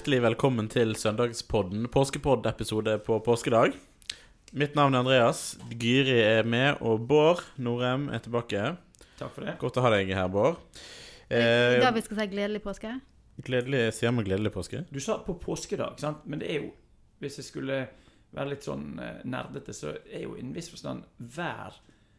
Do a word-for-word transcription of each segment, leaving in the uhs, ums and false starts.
hjertelig velkommen til Søndagspodden, påskepodd-episode på påskedag. Mitt navn er Andreas, Gyri er med, og Bård Norem er tilbake. Takk for det. Godt å ha deg her, Bård. Eh, da vi skal si gledelig påske. Gledelig, sier man gledelig påske? Du sa på påskedag, sant? Men det er jo, hvis jeg skulle være litt sånn nerdete, så er jo i en viss forstand hver,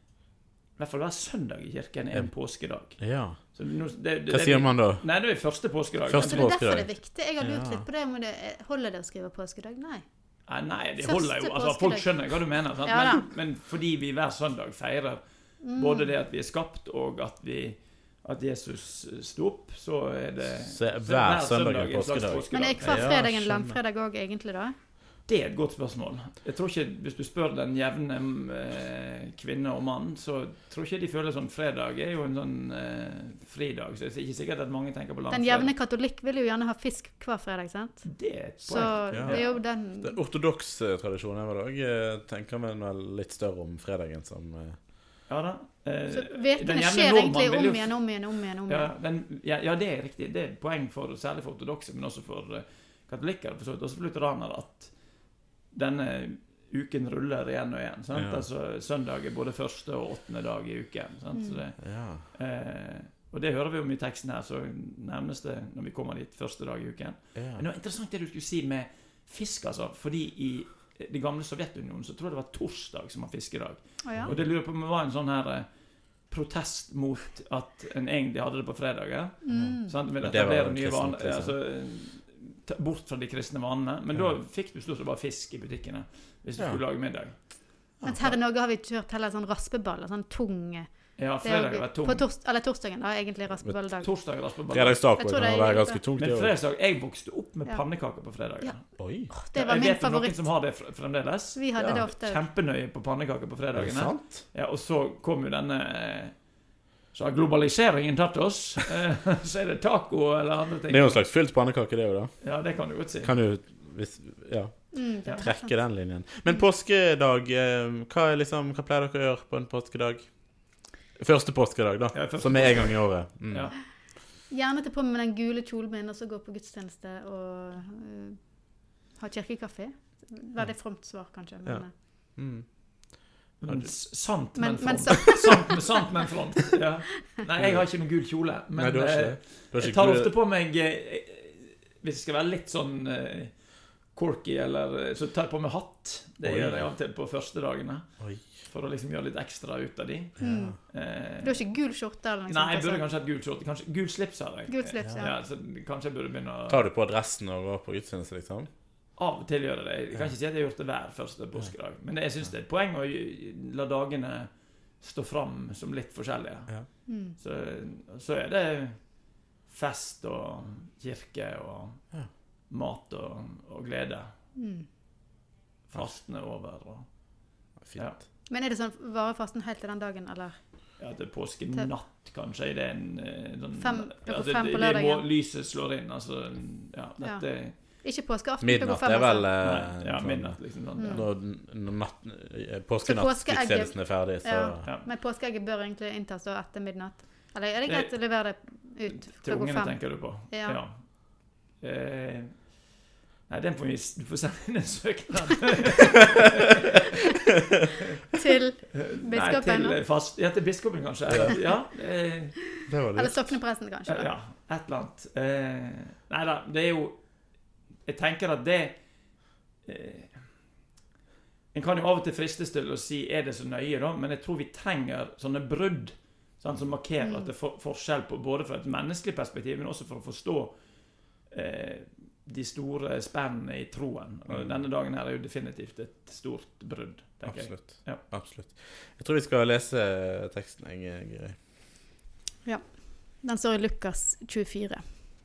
i hvert fall hver søndag i kirken er en påskedag. Ja. Så nå, det, det, Hva sier man da? Nei, det er første påskedag. Første det er påskedag. derfor det er viktig. Jeg har lurt ja. litt på det, men det holder det å skrive påskedag? Nei. Nei, nei det holder jo. Altså, folk skjønner hva du mener. Sant? Ja, men, men fordi vi hver søndag feirer mm. både det at vi er skapt, og at, vi, at Jesus sto opp, så er det så hver, hver søndag er påskedag. påskedag. Men er hver fredag en langfredag også egentlig da? Det er et godt spørsmål. Jeg tror ikke, hvis du spør den jevne eh, kvinne og mann, så tror ikke de føler sånn fredag er jo en sånn eh, fridag, så det er ikke sikkert at mange tenker på langfredag. Den jevne katolikk vil jo gjerne ha fisk hver fredag, sant? Det er et poeng. Så ja. det er jo den... Det er ortodoks tradisjon, jeg var også. Jeg tenker meg vel litt større om fredagen som... Eh... Ja da. Eh, så vekene skjer egentlig om igjen, om igjen, om igjen, om igjen. Ja, den, ja, ja, det er riktig. Det er et poeng for, særlig for ortodokse, men også for uh, katolikker, for så vidt, også for lutheraner, at denne uken ruller igjen og igjen, sant? Ja. Altså, søndag er både første og åttende dag i uken, sant? Mm. Så det, ja. eh, og det hører vi om i teksten her, så nevnes det når vi kommer dit første dag i uken. Ja. Men det var interessant det du skulle si med fisk, altså, fordi i det gamle Sovjetunionen så tror jeg det var torsdag som var fiskedag. Oh, ja. Og det lurer på om det var en sånn her protest mot at en egentlig hadde det på fredager. Mm. Sant? Med det var nye vaner, altså, bort fra de kristne vanene. Men ja. Da fikk du stort sett bare fisk i butikkene hvis du ja. Skulle lage middag. Mens her i Norge har vi kjørt heller sånn raspeball, sånn tung... Ja, fredag var tung. På tors, eller torsdagen da, egentlig raspeballdag. Torsdag er raspeballdag. Fredagsdag kan være ganske tungt. Men fredagsdag, jeg vokste opp med ja. Pannekaker på fredagen. Ja. Oi. Oh, det var min favoritt. Noen som har det fremdeles. Vi hadde ja. det ofte. Kjempenøye på pannekaker på fredagene. Er det sant? Ja, og så kom jo denne... Så har globaliseringen tatt oss, så er det taco eller andre ting. Det er jo en slags fylt pannekake det jo da. Ja, det kan du godt si. Kan du, hvis, ja, mm, trekke den linjen. Men påskedag, hva, er liksom, hva pleier dere å gjøre på en påskedag? Første påskedag da, ja, første som er en gang i året. Mm. Ja. Gjerne til på med den gule kjolen min, og så gå på gudstjeneste og uh, ha kirkekaffe. Veldig fromt svar kanskje, men... Ja. Mm. Sant, men, men front. sant, sant, men front. Ja. Nei, jeg har ikke noen gul kjole, men Nei, eh, jeg tar ofte på meg eh, hvis jeg skal være litt sånn eh, quirky, eller så tar jeg på meg hatt. Det Oi. Gjør jeg alltid på første dagene. Oi. For å liksom gjøre litt ekstra ut av de. Mm. Eh, du har ikke gul skjorte eller noe sånt? Nei, jeg burde kanskje hatt gul skjorte. Kanskje gul slips har jeg. Gul slips, ja. ja så kanskje jeg burde begynne å... Tar du på dressen og går på gudstjeneste, liksom? Av og til gjør det. Jeg kan ikke si at jeg har gjort det hver første påskedag. Men jeg synes det er et poeng å la dagene stå fram som litt forskjellige. Ja. Mm. Så, så er det fest og kirke og ja. Mat og, og glede. Mm. Fasten er over. Og, Fint. Ja. Men er det sånn, varer fasten helt til den dagen, eller? Ja, til påskenatt kanskje. Det er en, en fem, ja, det, fem på det, lørdagen. Må, lyset slår inn. Altså, ja, dette ja. Ikke påskeaften. Midnatt er vel Nei, Ja, midnatt liksom sånn, mm. Når, når påskenatt-gudstjenesten er ferdig så... Ja. Ja. Men påskeegget bør egentlig inntas da etter midnatt. Eller er det greit å levere det ut til ungene, tenker du på? Ja, ja. Eh, Nei, den får vi Du får sende inn en søknad Til biskopen? Nei, til fast Ja, til biskopen kanskje Ja, eh, det var det. Eller soknepresten kanskje da. Ja, et eller annet eh, Nei da, det er jo Jeg tenker at det eh, En kan jo av og til fristes til å si Er det så nøye da? Men jeg tror vi trenger sånne brudd sånn, som markerer mm. at det er for, forskjell på både fra et menneskelig perspektiv men også for å forstå eh, de store spennene i troen. Og mm. denne dagen her er jo definitivt et stort brudd, tenker absolutt. jeg. Ja. Absolutt. Jeg tror vi skal lese teksten, jeg, Gyri. Ja, den står i Lukas tjuefire.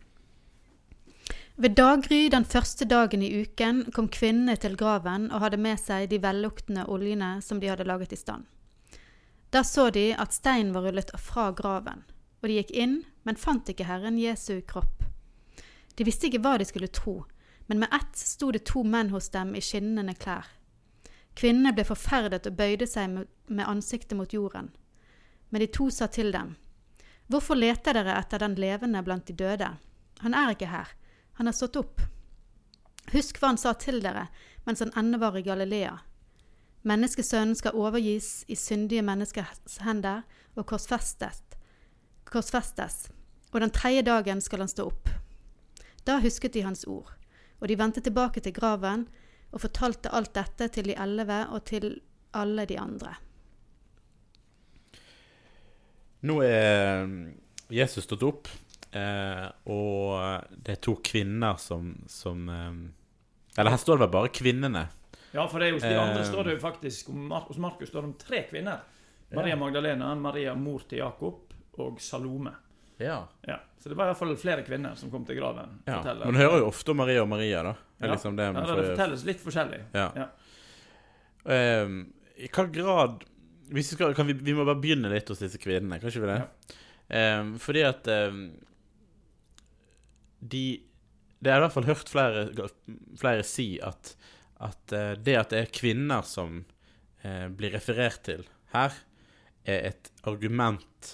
Ved daggry den første dagen i uken kom kvinnene til graven og hadde med seg de velluktende oljene som de hadde laget i stand. Da så de at steinen var rullet fra graven, og de gikk inn, men fant ikke Herren Jesu kropp. De visste ikke hva de skulle tro, men med ett stod det to menn hos dem i skinnende klær. Kvinnene ble forferdet og bøyde seg med ansiktet mot jorden. Men de to sa til dem, «Hvorfor leter dere etter den levende blant de døde? Han er ikke her, han har stått opp. Husk hva han sa til dere, mens han ennå var i Galilea. Menneskesønnen skal overgis i syndige menneskers hender og korsfestes, korsfestes, og den tredje dagen skal han stå opp. Da husket de hans ord, og de vendte tilbake til graven og fortalte alt dette til de elleve og til alle de andre. Nå er Jesus stått opp, eh, og det er to kvinner som, som eh, eller her står det bare kvinnene. Ja, for det er hos de andre står det jo faktisk, hos Markus står det om tre kvinner. Maria Magdalena, Maria mor til Jakob og Salome. Ja. Ja. Så det var i hvert fall flere kvinner som kom til graven. Ja. Man hører jo ofte om Maria og Maria da. Ja, liksom det, ja det fortelles litt forskjellig. Ja. Ja. Um, I hva grad hvis vi, skal, kan vi, vi må bare begynne litt hos disse kvinnene, kan ikke vi det? Ja. Um, fordi at um, de det er i hvert fall hørt flere, flere si at, at uh, det at det er kvinner som uh, blir referert til her, er et argument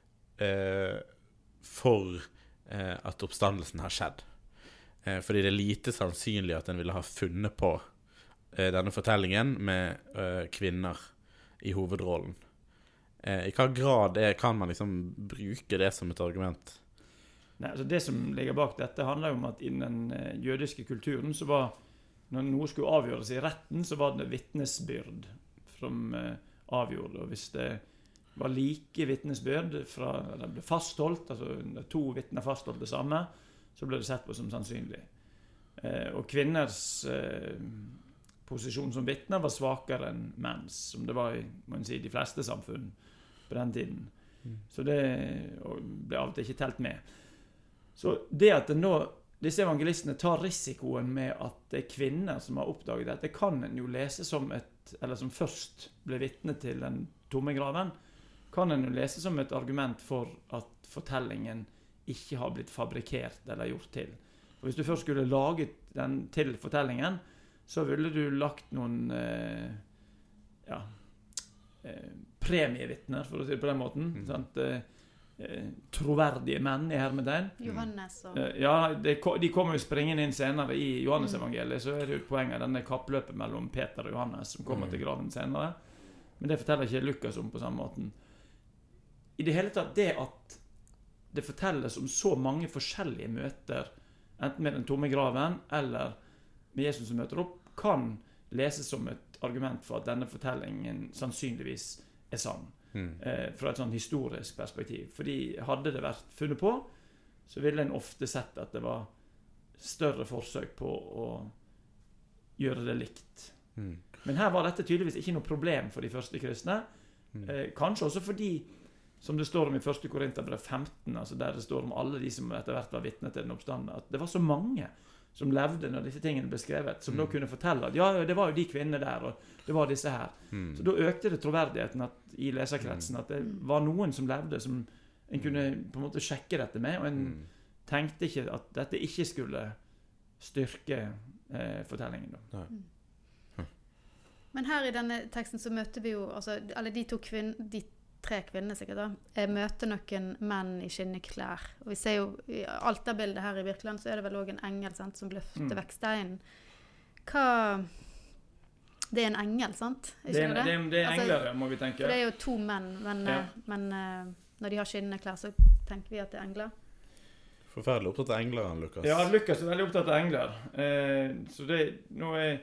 uh, for uh, at oppstandelsen har skjedd. Uh, fordi det er lite sannsynlig at en ville ha funnet på uh, denne fortellingen med uh, kvinner i hovedrollen. Uh, I hva grad er, kan man liksom bruke det som et argument? Nei, altså det som ligger bak dette handler jo om at i den uh, jødiske kulturen så var, når noe skulle avgjøres i retten, så var det vittnesbyrd som uh, avgjorde. Og hvis det var like vittnesbyrd fra, det ble fastholdt, altså to vittner fastholdt det samme, så ble det sett på som sannsynlig. Uh, og kvinners uh, posisjon som vittner var svakere enn menns, som det var i må jeg si, de fleste samfunn på den tiden. Mm. Så det ble av og til ikke telt med. Så det at det nå, disse evangelistene tar risikoen med at det er kvinner som har oppdaget dette, kan en jo lese som et, eller som først ble vitne til den tomme graven, kan en jo lese som et argument for at fortellingen ikke har blitt fabrikert eller gjort til. Og hvis du først skulle laget den til fortellingen, så ville du lagt noen eh, ja, eh, premievittner, for å si det på den måten, mm. sant? Eh, troverdige menn i hermetegn. Johannes og... Ja, det, de kommer jo springende inn senere i Johannes evangeliet, så er det jo et poeng av denne kappløpet mellom Peter og Johannes som kommer mm. til graven senere. Men det forteller ikke Lukas om på samme måten. I det hele tatt, det at det fortelles om så mange forskjellige møter, enten med den tomme graven eller med Jesus som møter opp, kan leses som et argument for at denne fortellingen sannsynligvis er sann. Mm. Eh, fra et sånn historisk perspektiv. Fordi hadde det vært funnet på, så ville en ofte sett at det var større forsøk på å gjøre det likt. Mm. Men her var dette tydeligvis ikke noe problem for de første kristne. Mm. Eh, kanskje også fordi, som det står om i første Korinterbrev femten, altså der det står om alle de som etter hvert var vitne til den oppstanden, at det var så mange som levde når disse tingene ble skrevet, som mm. da kunne fortelle at ja, det var jo de kvinnene der, og det var disse her. Mm. Så da økte det troverdigheten at, i leserkretsen at det var noen som levde, som en kunne på en måte sjekke dette med, og en mm. tenkte ikke at dette ikke skulle styrke eh, fortellingen. Da. Mm. Men her i denne teksten så møter vi jo, altså, alle de to kvinner, de tre kvinner sikkert da, jeg møter noen menn i skinneklær. Og vi ser jo i alterbildet her i virkeligheten, så er det vel også en engel, sant, som løfter mm. vekk steinen. Hva... Det er en engel, sant? Ikke det, er, det? det, er, det er engler, altså, må vi tenke. For det er jo to menn, men, ja. men når de har skinneklær, så tenker vi at det er engler. Forferdelig opptatt av engler, Lukas. Ja, Lukas er veldig opptatt av engler. Eh, så det, nå er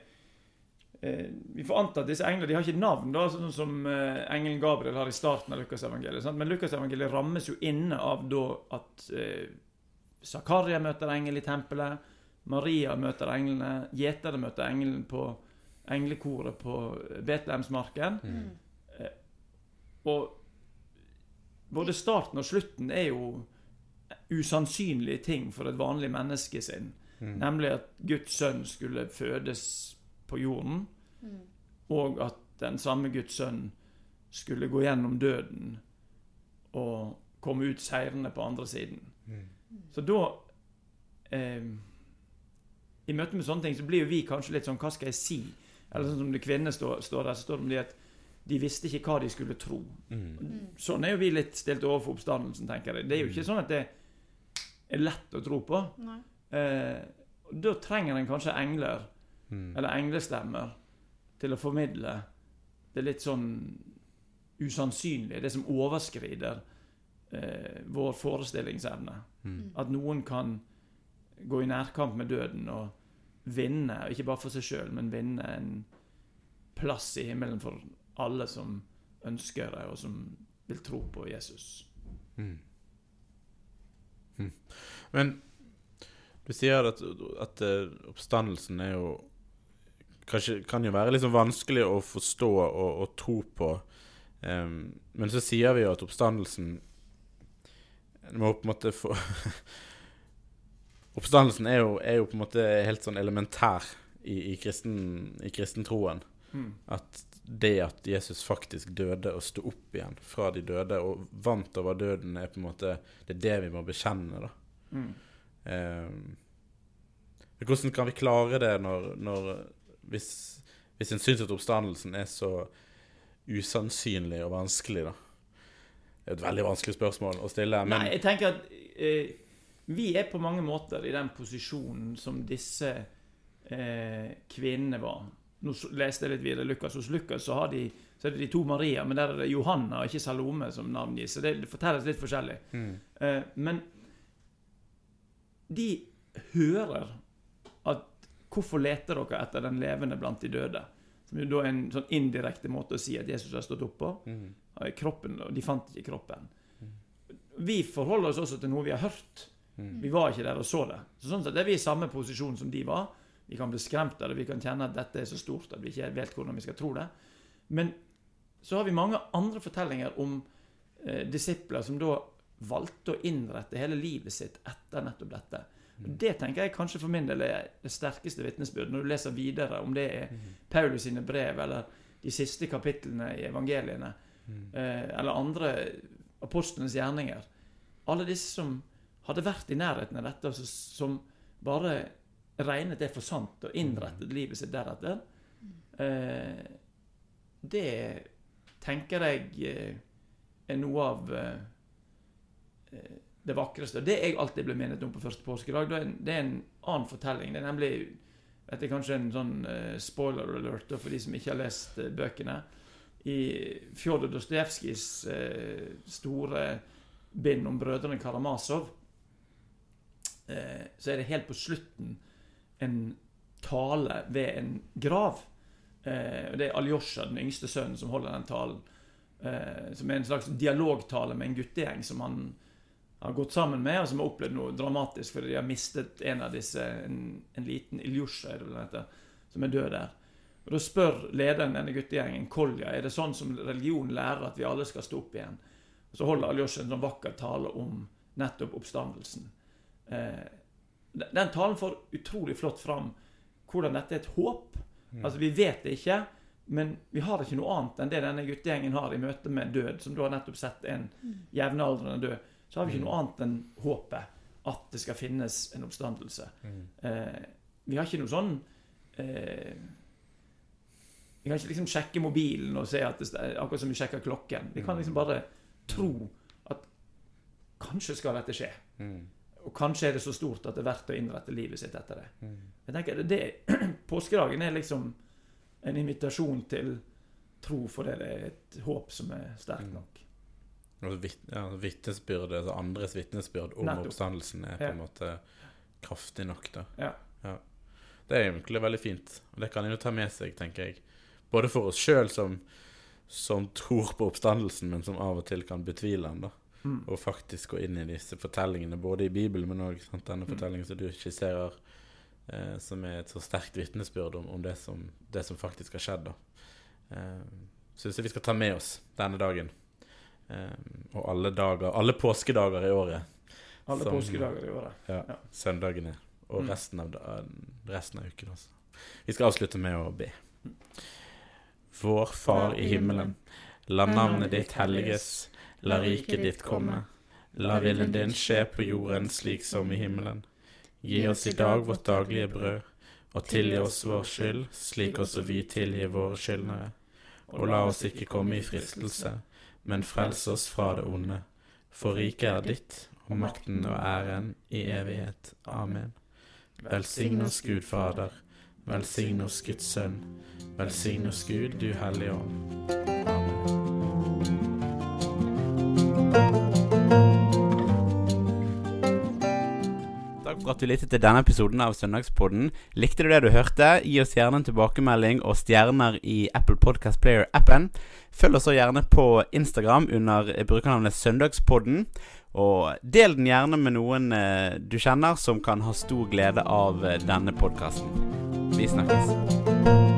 vi får anta at disse englene, de har ikke navn da, sånn som uh, engelen Gabriel har i starten av Lukas evangeliet, sant? Men Lukas evangeliet rammes jo inne av da at uh, Zakaria møter engel i tempelet, Maria møter englene, gjetere møter engelen på englekoret på Betlehemsmarken. Mm. Uh, og både starten og slutten er jo usannsynlige ting for et vanlig menneske sin, mm. nemlig at Guds sønn skulle fødes på jorden, mm. og at den samme Guds sønn skulle gå gjennom døden og komme ut seirende på andre siden. Mm. Så da eh, i møte med sånne ting så blir jo vi kanskje litt sånn, hva skal jeg si? Eller sånn som det kvinner står, står der, så står det om de at de visste ikke hva de skulle tro. Mm. Sånn er jo vi litt stilt overfor oppstandelsen, tenker jeg. Det er jo ikke sånn at det er lett å tro på. Eh, Og da trenger en kanskje engler, Mm. eller englestemmer, til å formidle det litt sånn usannsynlige, det som overskrider eh, vår forestillingsevne. Mm. At noen kan gå i nærkamp med døden og vinne, ikke bare for seg selv, men vinne en plass i himmelen for alle som ønsker det, og som vil tro på Jesus. Mm. Mm. Men du sier at, at uh, oppstandelsen er jo kanskje, kan jo være liksom vanskelig å forstå og, og tro på, um, men så sier vi jo at oppstandelsen må på en måte få oppstandelsen er jo, er jo på en måte helt sånn elementær i, i, kristen, i kristentroen. Mm. At det at Jesus faktisk døde og stod opp igjen fra de døde og vant over døden, er på en måte det er det vi må bekjenne da. Mm. Um, hvordan kan vi klare det når, når hvis, hvis en synes at oppstandelsen er så usannsynlig og vanskelig da? Det er et veldig vanskelig spørsmål å stille. Men... Nei, jeg tenker at eh, vi er på mange måter i den posisjonen som disse eh, kvinnene var. Nå leste jeg litt videre Lukas. Hos Lukas så, har de, så er det de to Maria, men der er det Johanna og ikke Salome som navngis. Så det, det fortelles litt forskjellig. Mm. Eh, men de hører at hvorfor leter dere etter den levende blant de døde? Som jo da er en sånn indirekte måte å si at Jesus har stått opp på. Mm. Kroppen, og de fant ikke kroppen. Mm. Vi forholder oss også til noe vi har hørt. Mm. Vi var ikke der og så det. Så sånn sett er vi i samme posisjon som de var. Vi kan bli skremt av det, vi kan kjenne at dette er så stort at vi ikke vet hvordan vi skal tro det. Men så har vi mange andre fortellinger om eh, disipler som da valgte å innrette hele livet sitt etter nettopp dette. Og det tenker jeg kanskje for min del er det sterkeste vitnesbyrd. Når du leser videre, om det er Paulus sine brev, eller de siste kapitlene i evangeliene, Mm. eh, eller andre apostlenes gjerninger. Alle disse som hadde vært i nærheten av dette, altså, som bare regnet det for sant og innrettet mm. livet sitt deretter. Eh, det tenker jeg eh, er noe av eh, det vakreste. Det jeg alltid ble minnet om på første påskedag, det er en, det er en annen fortelling. Det er nemlig, dette er kanskje en sånn uh, spoiler alert for de som ikke har lest uh, bøkene. I Fjodor Dostojevskijs uh, store bind om brødrene Karamazov, uh, så er det helt på slutten en tale ved en grav. Uh, det er Aljosha, den yngste sønnen, som holder den talen. Uh, som er en slags dialogtale med en guttegjeng som han har gått sammen med, og som har opplevd noe dramatisk, fordi de har mistet en av disse, en, en liten Ilyusha, er det vel heter, som er død der. Og da spør lederen denne guttegjengen, Kolja, er det sånn som religion lærer at vi alle skal stå opp igjen? Og så holder Aljosha en sånn vakker tale om nettopp oppstandelsen. Eh, den talen får utrolig flott fram hvordan dette er et håp. Mm. Altså, vi vet det ikke, men vi har ikke noe annet enn det denne guttegjengen har i møte med død, som du har nettopp sett en jevnaldrende død. Så har vi ikke noe annet enn håpet at det skal finnes en oppstandelse. Mm. Eh, vi har ikke noe sånn eh, vi kan ikke liksom sjekke mobilen og se at det er akkurat som vi sjekker klokken. Vi kan liksom bare tro at kanskje skal dette skje. Mm. Og kanskje er det så stort at det er verdt å innrette livet sitt etter det. Mm. Jeg tenker det, det påskedagen er liksom en invitasjon til tro, for det er et håp som er sterkt nok. Og vitt, ja, vittnesbyrd, altså andres vittnesbyrd om Nettopp. Oppstandelsen er på en ja. måte kraftig nok da. Ja. Ja. Det er egentlig veldig fint, og det kan en jo ta med seg, tenker jeg. Både for oss selv som, som tror på oppstandelsen, men som av og til kan betvile den da. Mm. Og faktisk gå inn i disse fortellingene, både i Bibelen, men også sant, denne mm. fortellingen som du skisserer, eh, som er et så sterkt vittnesbyrd om, om det, som, det som faktisk har skjedd da. Eh, synes jeg vi skal ta med oss denne dagen. Um, og alle dager, alle påskedager i året. Alle som, påskedager i året. Ja, ja. Søndagene og mm. resten, av, resten av uken også. Vi skal avslutte med å be. Vår Far i himmelen, la navnet ditt helliges, la riket ditt komme, la viljen din skje på jorden slik som i himmelen. Gi oss i dag vårt daglige brød, og tilgi oss vår skyld, slik også vi tilgir våre skyldnere. Og la oss ikke komme i fristelse, men frels oss fra det onde. For riket er ditt, og makten og æren i evighet. Amen. Velsign oss Gud Fader, velsign oss Guds Sønn, velsign oss Gud, du Hellige Ånd. Takk for at du lyttet til denne episoden av Søndagspodden. Likte du det du hørte? Gi oss gjerne en tilbakemelding og stjerner i Apple Podcast Player-appen. Følg oss så gjerne på Instagram under brukernavnet Søndagspodden. Og del den gjerne med noen eh, du kjenner som kan ha stor glede av eh, denne podcasten. Vi snakkes.